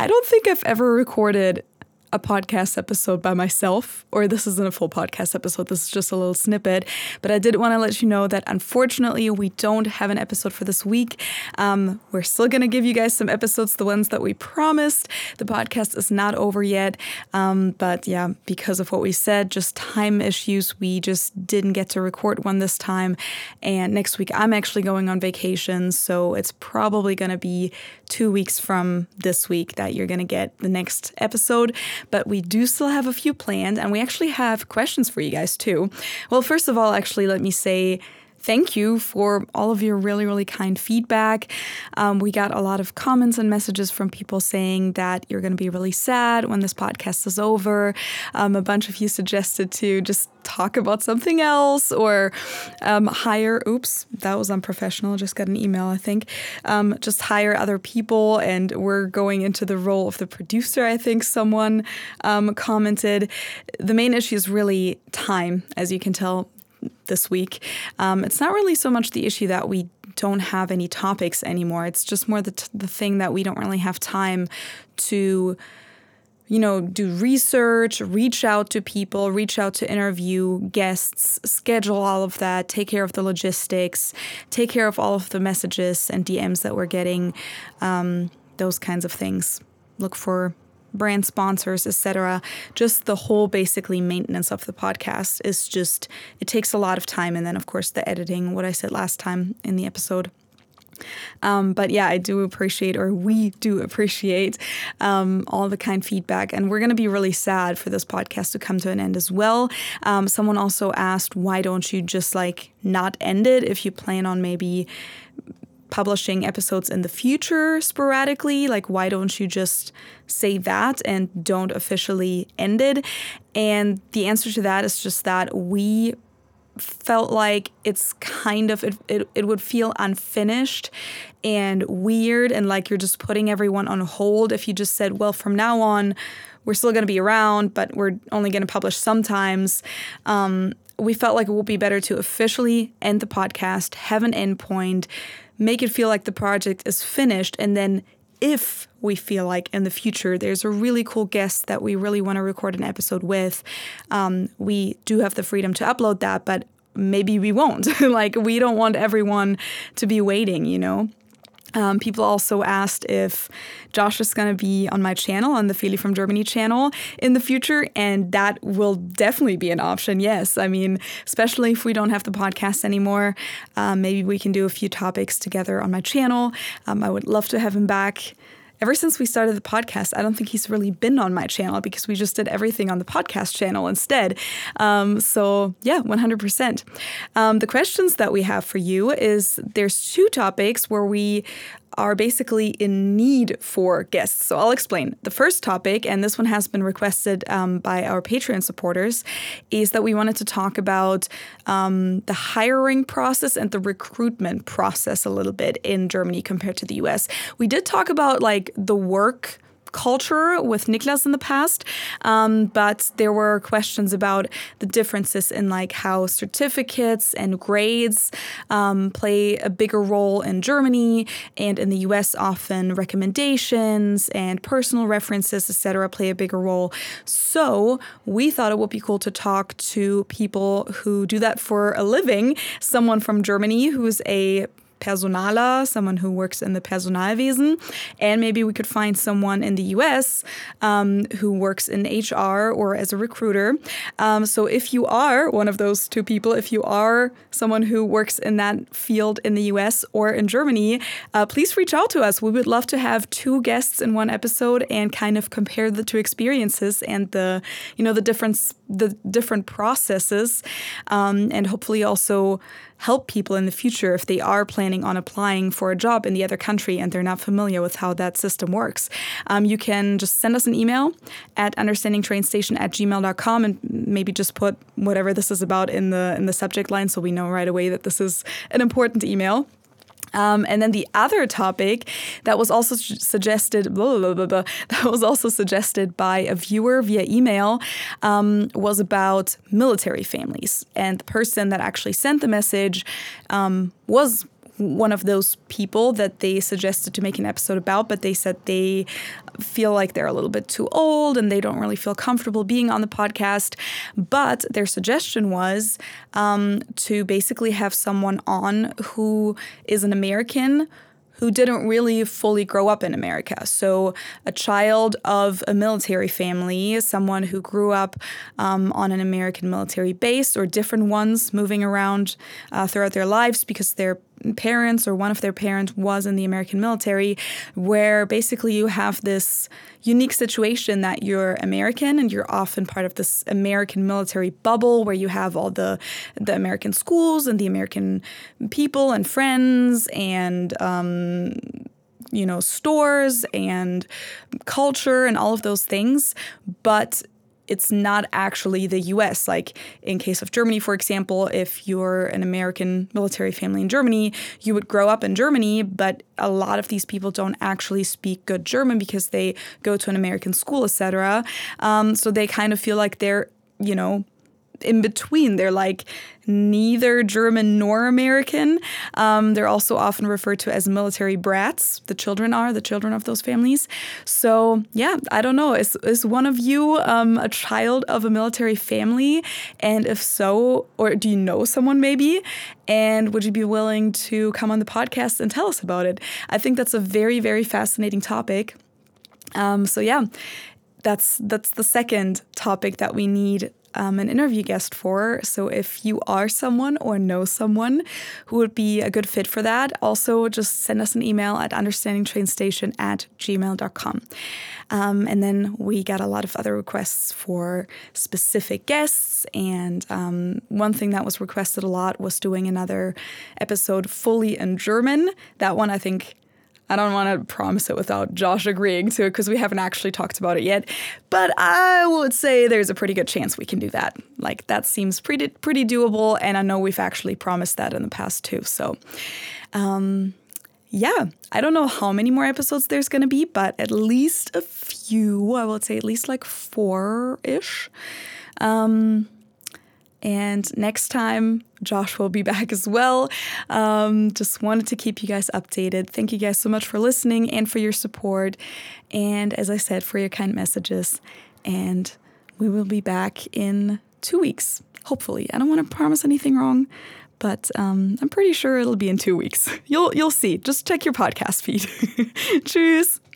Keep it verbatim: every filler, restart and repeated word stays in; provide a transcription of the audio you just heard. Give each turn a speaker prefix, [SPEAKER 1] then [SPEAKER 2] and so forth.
[SPEAKER 1] I don't think I've ever recorded a podcast episode by myself, or this isn't a full podcast episode, this is just a little snippet, but I did want to let you know that unfortunately we don't have an episode for this week. Um, we're still going to give you guys some episodes, the ones that we promised. The podcast is not over yet, um, but yeah, because of what we said, just time issues, we just didn't get to record one this time, and next week I'm actually going on vacation, so it's probably going to be two weeks from this week that you're going to get the next episode. But we do still have a few planned, and we actually have questions for you guys too. Well, first of all, actually, let me say thank you for all of your really, really kind feedback. Um, we got a lot of comments and messages from people saying that you're going to be really sad when this podcast is over. Um, a bunch of you suggested to just talk about something else or um, hire, oops, that was unprofessional, just got an email, I think, um, just hire other people, and we're going into the role of the producer, I think someone um, commented. The main issue is really time, as you can tell this week. Um, it's not really so much the issue that we don't have any topics anymore. It's just more the, t- the thing that we don't really have time to, you know, do research, reach out to people, reach out to interview guests, schedule all of that, take care of the logistics, take care of all of the messages and D Ms that we're getting, um, those kinds of things. Look for brand sponsors, et cetera. Just the whole basically maintenance of the podcast is just, it takes a lot of time. And then, of course, the editing, what I said last time in the episode. Um, but yeah, I do appreciate, or we do appreciate um, all the kind feedback. And we're going to be really sad for this podcast to come to an end as well. Um, someone also asked, why don't you just like not end it if you plan on maybe publishing episodes in the future sporadically? Like, why don't you just say that and don't officially end it? And the answer to that is just that we felt like it's kind of, it, it, it would feel unfinished and weird, and like you're just putting everyone on hold if you just said, well, from now on, we're still going to be around, but we're only going to publish sometimes. Um, we felt like it would be better to officially end the podcast, have an endpoint, make it feel like the project is finished, and then if we feel like in the future there's a really cool guest that we really want to record an episode with, um, we do have the freedom to upload that, but maybe we won't. Like, we don't want everyone to be waiting, you know? Um, people also asked if Josh is going to be on my channel, on the Feli from Germany channel in the future, and that will definitely be an option, yes. I mean, especially if we don't have the podcast anymore, um, maybe we can do a few topics together on my channel. Um, I would love to have him back. Ever since we started the podcast, I don't think he's really been on my channel because we just did everything on the podcast channel instead. Um, so yeah, one hundred percent. Um, the questions that we have for you is there's two topics where we are basically in need for guests. So I'll explain. The first topic, and this one has been requested um, by our Patreon supporters, is that we wanted to talk about um, the hiring process and the recruitment process a little bit in Germany compared to the U S. We did talk about like the work culture with Niklas in the past, um, but there were questions about the differences in like how certificates and grades um, play a bigger role in Germany, and in the U S often recommendations and personal references, et cetera, play a bigger role. So we thought it would be cool to talk to people who do that for a living, someone from Germany who's a Personaler, someone who works in the Personalwesen, and maybe we could find someone in the U S um, who works in H R or as a recruiter. Um, so if you are one of those two people, if you are someone who works in that field in the U S or in Germany, uh, please reach out to us. We would love to have two guests in one episode and kind of compare the two experiences and the, you know, the difference, the different processes, um, and hopefully also help people in the future if they are planning on applying for a job in the other country and they're not familiar with how that system works. Um, you can just send us an email at understandingtrainstation at gmail dot com and maybe just put whatever this is about in the in the subject line so we know right away that this is an important email. Um, and then the other topic that was also su- suggested, blah, blah, blah, blah, that was also suggested by a viewer via email um, was about military families. And the person that actually sent the message um, was one of those people that they suggested to make an episode about, but they said they feel like they're a little bit too old and they don't really feel comfortable being on the podcast. But their suggestion was um, to basically have someone on who is an American who didn't really fully grow up in America. So a child of a military family, someone who grew up um, on an American military base, or different ones moving around uh, throughout their lives because their parents or one of their parents was in the American military, where basically you have this unique situation that you're American and you're often part of this American military bubble where you have all the the American schools and the American people and friends and um, you know, stores and culture and all of those things, but it's not actually the U S. Like in case of Germany, for example, if you're an American military family in Germany, you would grow up in Germany, but a lot of these people don't actually speak good German because they go to an American school, et cetera. Um, so they kind of feel like they're, you know, in between. They're like neither German nor American. Um, they're also often referred to as military brats. The children are, the children of those families. So yeah, I don't know. Is, is one of you um, a child of a military family? And if so, or do you know someone maybe? And would you be willing to come on the podcast and tell us about it? I think that's a very, very fascinating topic. Um, so yeah, that's that's the second topic that we need Um, an interview guest for. So if you are someone or know someone who would be a good fit for that, also just send us an email at understandingtrainstation at gmail dot com. Um, and then we got a lot of other requests for specific guests. And um, one thing that was requested a lot was doing another episode fully in German. That one, I think, I don't want to promise it without Josh agreeing to it because we haven't actually talked about it yet. But I would say there's a pretty good chance we can do that. Like, that seems pretty pretty doable. And I know we've actually promised that in the past too. So, um, yeah, I don't know how many more episodes there's going to be, but at least a few. I would say at least like four-ish. Um And next time, Josh will be back as well. Um, just wanted to keep you guys updated. Thank you guys so much for listening and for your support. And as I said, for your kind messages. And we will be back in two weeks, hopefully. I don't want to promise anything wrong, but um, I'm pretty sure it'll be in two weeks. You'll, you'll see. Just check your podcast feed. Tschüss.